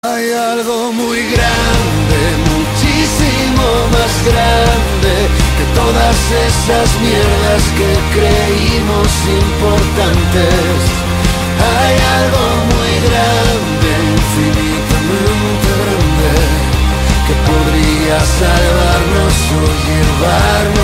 Hay algo muy grande, muchísimo más grande que todas esas mierdas que creímos importantes. Hay algo muy grande, infinitamente grande, que podría salvarnos o llevarnos